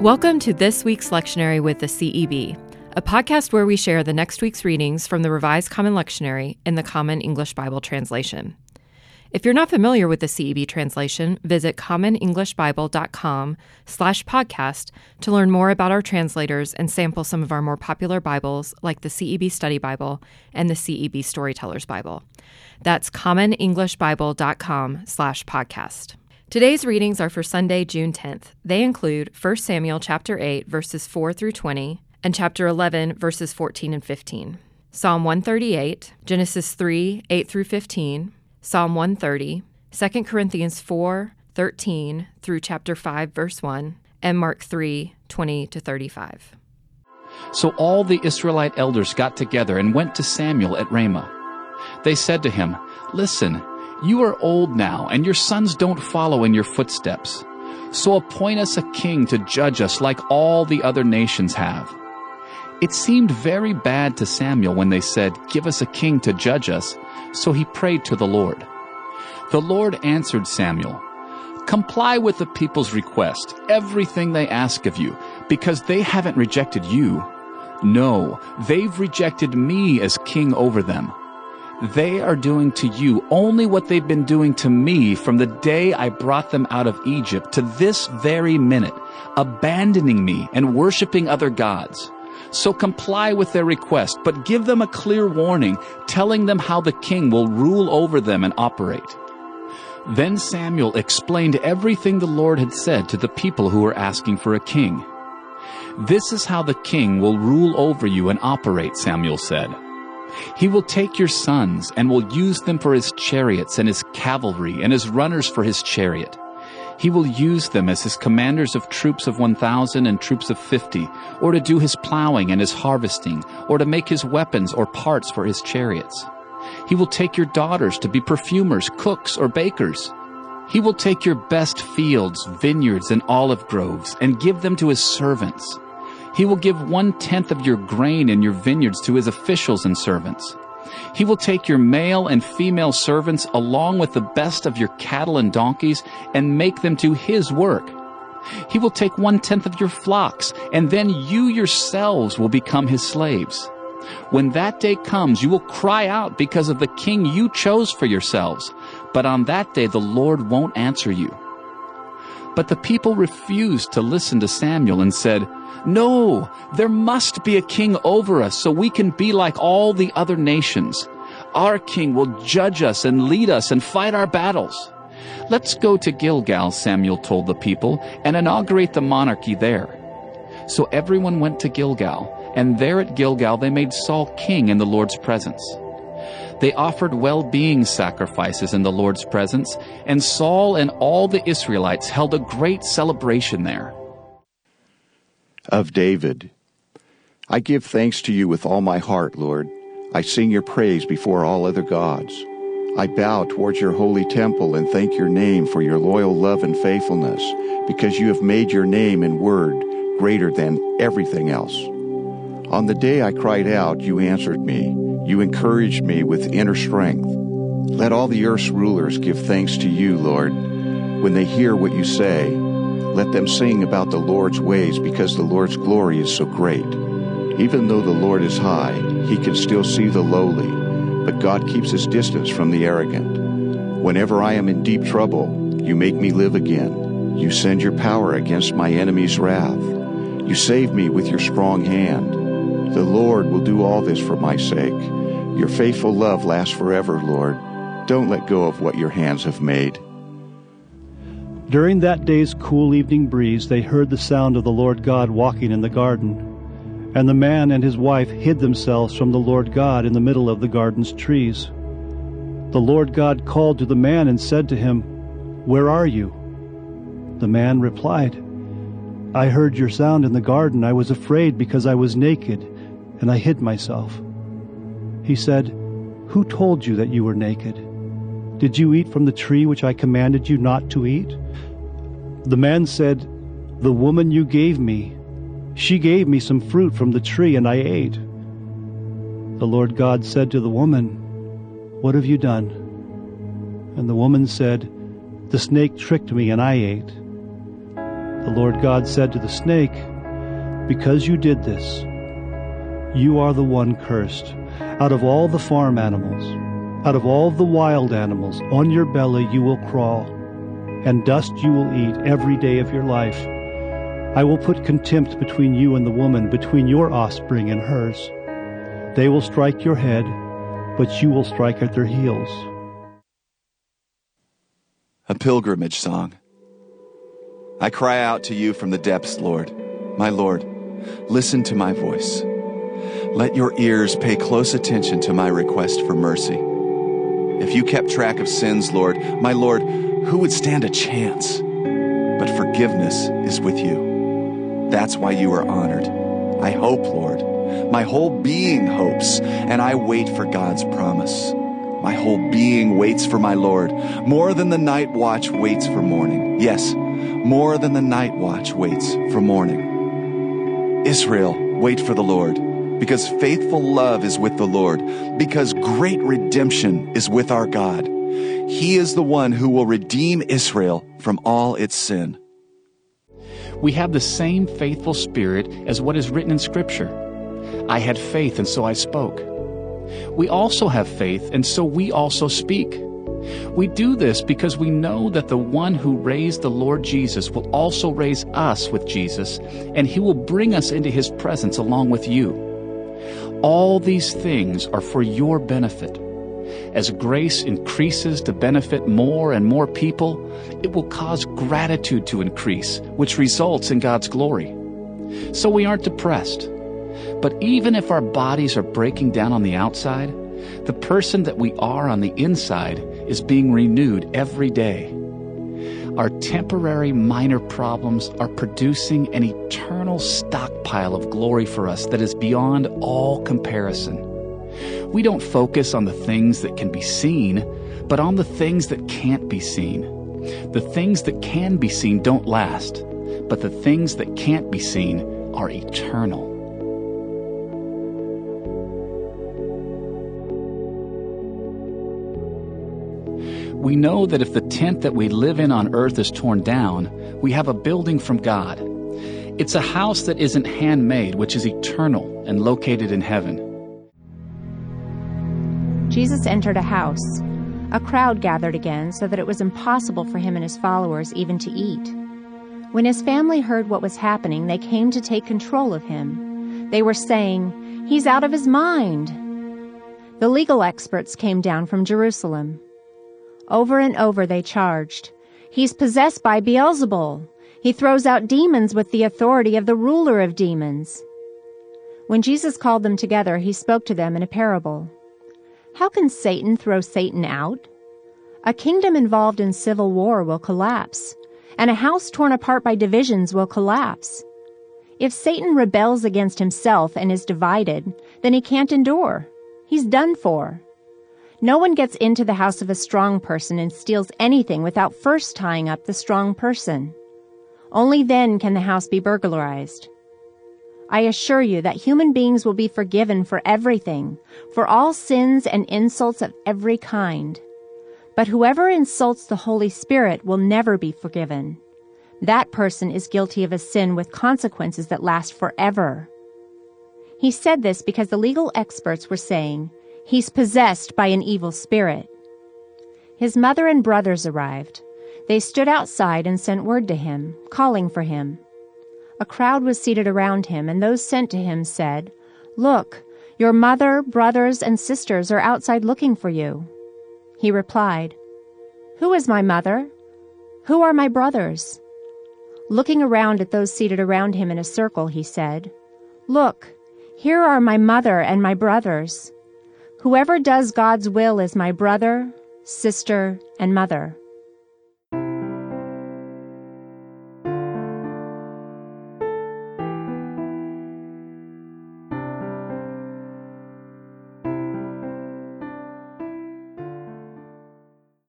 Welcome to this week's lectionary with the CEB, a podcast where we share the next week's readings from the Revised Common Lectionary in the Common English Bible Translation. If you're not familiar with the CEB translation, visit commonenglishbible.com/podcast to learn more about our translators and sample some of our more popular Bibles like the CEB Study Bible and the CEB Storyteller's Bible. That's commonenglishbible.com/podcast. Today's readings are for Sunday, June 10th. They include 1 Samuel chapter 8, verses 4 through 20, and chapter 11, verses 14 and 15. Psalm 138, Genesis 3, 8 through 15, Psalm 130, 2 Corinthians 4, 13 through chapter 5, verse 1, and Mark 3, 20 to 35. So all the Israelite elders got together and went to Samuel at Ramah. They said to him, "Listen, you are old now, and your sons don't follow in your footsteps. So appoint us a king to judge us like all the other nations have." It seemed very bad to Samuel when they said, "Give us a king to judge us." So he prayed to the Lord. The Lord answered Samuel, "Comply with the people's request, everything they ask of you, because they haven't rejected you. No, they've rejected me as king over them. They are doing to you only what they've been doing to me from the day I brought them out of Egypt to this very minute, abandoning me and worshiping other gods. So comply with their request, but give them a clear warning, telling them how the king will rule over them and operate." Then Samuel explained everything the Lord had said to the people who were asking for a king. "This is how the king will rule over you and operate," Samuel said. "He will take your sons and will use them for his chariots and his cavalry and his runners for his chariot. He will use them as his commanders of troops of 1,000 and troops of 50, or to do his plowing and his harvesting, or to make his weapons or parts for his chariots. He will take your daughters to be perfumers, cooks, or bakers. He will take your best fields, vineyards, and olive groves and give them to his servants. He will give 1/10 of your grain in your vineyards to his officials and servants. He will take your male and female servants along with the best of your cattle and donkeys and make them do his work. He will take 1/10 of your flocks, and then you yourselves will become his slaves. When that day comes, you will cry out because of the king you chose for yourselves, but on that day the Lord won't answer you." But the people refused to listen to Samuel and said, "No, there must be a king over us so we can be like all the other nations. Our king will judge us and lead us and fight our battles. Let's go to Gilgal," Samuel told the people, "and inaugurate the monarchy there." So everyone went to Gilgal, and there at Gilgal they made Saul king in the Lord's presence. They offered well-being sacrifices in the Lord's presence, and Saul and all the Israelites held a great celebration there. Of David. I give thanks to you with all my heart, Lord. I sing your praise before all other gods. I bow towards your holy temple and thank your name for your loyal love and faithfulness, because you have made your name and word greater than everything else. On the day I cried out, you answered me. You encouraged me with inner strength. Let all the earth's rulers give thanks to you, Lord. When they hear what you say, let them sing about the Lord's ways, because the Lord's glory is so great. Even though the Lord is high, he can still see the lowly, but God keeps his distance from the arrogant. Whenever I am in deep trouble, you make me live again. You send your power against my enemy's wrath. You save me with your strong hand. The Lord will do all this for my sake. Your faithful love lasts forever, Lord. Don't let go of what your hands have made. During that day's cool evening breeze, they heard the sound of the Lord God walking in the garden. And the man and his wife hid themselves from the Lord God in the middle of the garden's trees. The Lord God called to the man and said to him, "Where are you?" The man replied, "I heard your sound in the garden. I was afraid because I was naked, and I hid myself." He said, "Who told you that you were naked? Did you eat from the tree which I commanded you not to eat?" The man said, "The woman you gave me, she gave me some fruit from the tree, and I ate." The Lord God said to the woman, "What have you done?" And the woman said, "The snake tricked me, and I ate." The Lord God said to the snake, "Because you did this, you are the one cursed. Out of all the farm animals, out of all the wild animals, on your belly you will crawl, and dust you will eat every day of your life. I will put contempt between you and the woman, between your offspring and hers. They will strike your head, but you will strike at their heels." A pilgrimage song. I cry out to you from the depths, Lord. My Lord, listen to my voice. Let your ears pay close attention to my request for mercy. If you kept track of sins, Lord, my Lord, who would stand a chance? But forgiveness is with you. That's why you are honored. I hope, Lord. My whole being hopes, and I wait for God's promise. My whole being waits for my Lord, more than the night watch waits for morning. Yes, more than the night watch waits for morning. Israel, wait for the Lord, because faithful love is with the Lord, because great redemption is with our God. He is the one who will redeem Israel from all its sin. We have the same faithful spirit as what is written in Scripture. I had faith, and so I spoke. We also have faith, and so we also speak. We do this because we know that the one who raised the Lord Jesus will also raise us with Jesus, and he will bring us into his presence along with you. All these things are for your benefit. As grace increases to benefit more and more people, it will cause gratitude to increase, which results in God's glory. So we aren't depressed. But even if our bodies are breaking down on the outside, the person that we are on the inside is being renewed every day. Our temporary minor problems are producing an eternal stockpile of glory for us that is beyond all comparison. We don't focus on the things that can be seen, but on the things that can't be seen. The things that can be seen don't last, but the things that can't be seen are eternal. We know that if the tent that we live in on earth is torn down, we have a building from God. It's a house that isn't handmade, which is eternal and located in heaven. Jesus entered a house. A crowd gathered again so that it was impossible for him and his followers even to eat. When his family heard what was happening, they came to take control of him. They were saying, "He's out of his mind." The legal experts came down from Jerusalem. Over and over they charged, "He's possessed by Beelzebul. He throws out demons with the authority of the ruler of demons." When Jesus called them together, he spoke to them in a parable. "How can Satan throw Satan out? A kingdom involved in civil war will collapse, and a house torn apart by divisions will collapse. If Satan rebels against himself and is divided, then he can't endure. He's done for. No one gets into the house of a strong person and steals anything without first tying up the strong person. Only then can the house be burglarized. I assure you that human beings will be forgiven for everything, for all sins and insults of every kind. But whoever insults the Holy Spirit will never be forgiven. That person is guilty of a sin with consequences that last forever." He said this because the legal experts were saying, "He's possessed by an evil spirit." His mother and brothers arrived. They stood outside and sent word to him, calling for him. A crowd was seated around him, and those sent to him said, "Look, your mother, brothers, and sisters are outside looking for you." He replied, "Who is my mother? Who are my brothers?" Looking around at those seated around him in a circle, he said, "Look, here are my mother and my brothers. Whoever does God's will is my brother, sister, and mother."